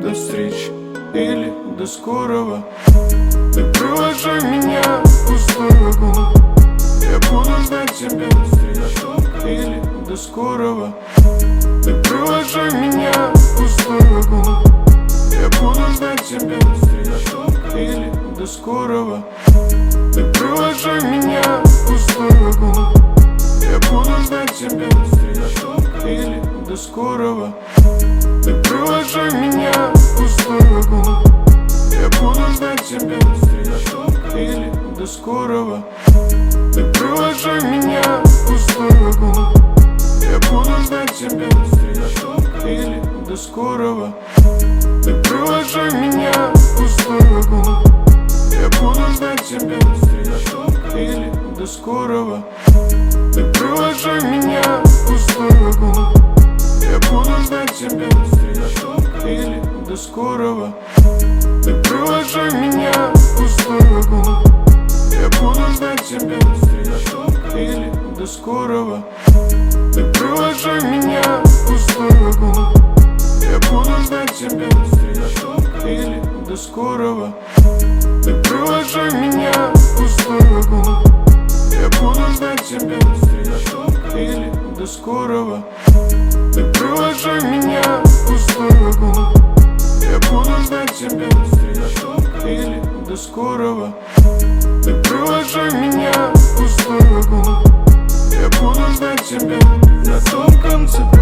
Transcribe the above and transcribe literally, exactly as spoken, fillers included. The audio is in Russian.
до встречи или до скорого. Ты провожай меня в пустой вагон, я буду ждать тебя до встречи или до скорого. Ты провожай меня в пустой вагон, я буду ждать тебя до встречи или до скорого. Ты провожай меня в пустой вагон, я буду ждать тебя до встречи или до скорого. Ты провожай меня в пустой вагон, я буду ждать тебя до встречи или до скорого. Ты провожай меня в пустой вагон, я буду ждать тебя до встречи или до скорого. Ты провожай меня в пустой вагон, я буду ждать тебя до встречи или до скорого. Ты провожай меня в пустой вагон, я буду ждать тебя до встречи или до скорого. Ты провожай меня в пустой вагон, я буду ждать тебя до встречи или до скорого. Ты провожай меня в пустой вагон, я буду ждать тебя до встречи или до скорого. Ты провожай меня в пустой вагон, я буду ждать тебя до встречи или до скорого. Ты провожай меня в пустой вагон, я буду ждать тебя до встречи или до скорого. Ты провожай меня в пустой вагон, я буду ждать тебя на том конце.